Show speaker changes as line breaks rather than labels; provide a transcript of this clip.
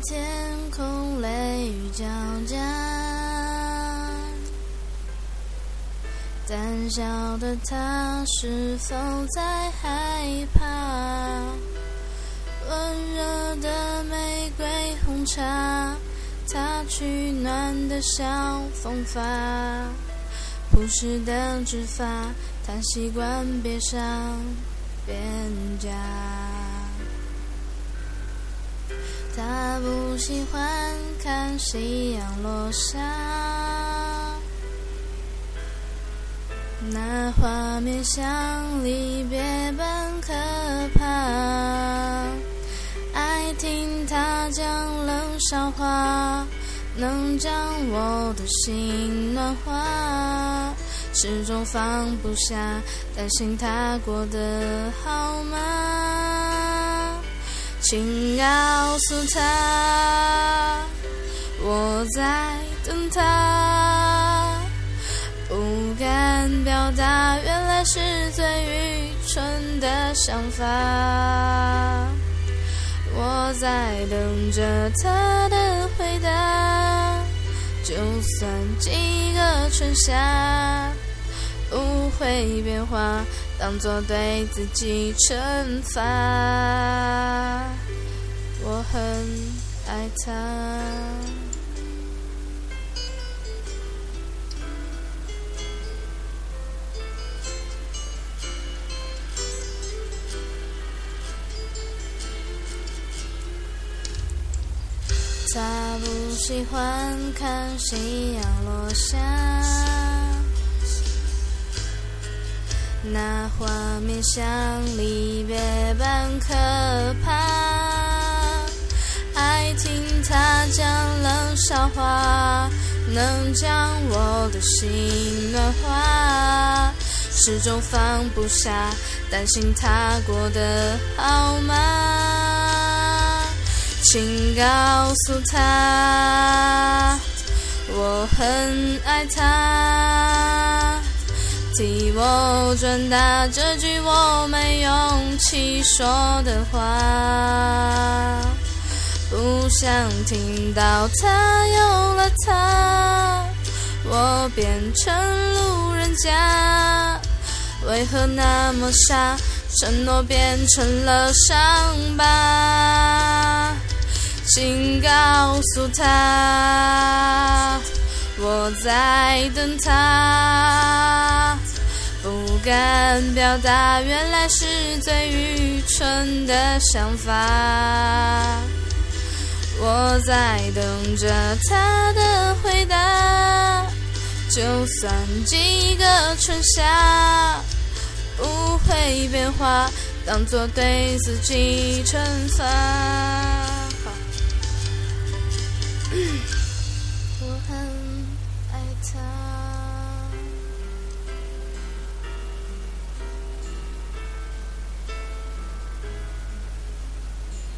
天空雷雨交加，胆小的他是否在害怕？温热的玫瑰红茶，他取暖的小风发，朴实的指法，他习惯别上边架。他不喜欢看夕阳落下，那画面像离别般可怕。爱听他讲冷笑话，能将我的心暖化，始终放不下，担心他过得好吗？请告诉他，我在等他，不敢表达，原来是最愚蠢的想法。我在等着他的回答，就算几个春夏，不会变化，当作对自己惩罚。我很爱他。他不喜欢看夕阳落下，那画面像离别般可怕。爱听他讲冷笑话，能将我的心暖化，始终放不下，担心他过得好吗？请告诉他，我很爱他。替我转达这句我没勇气说的话，不想听到他有了他，我变成路人甲。为何那么傻，承诺变成了伤疤？请告诉他，我在等他，不敢表达，原来是最愚蠢的想法。我在等着他的回答，就算几个春夏，不会变化，当作对自己惩罚。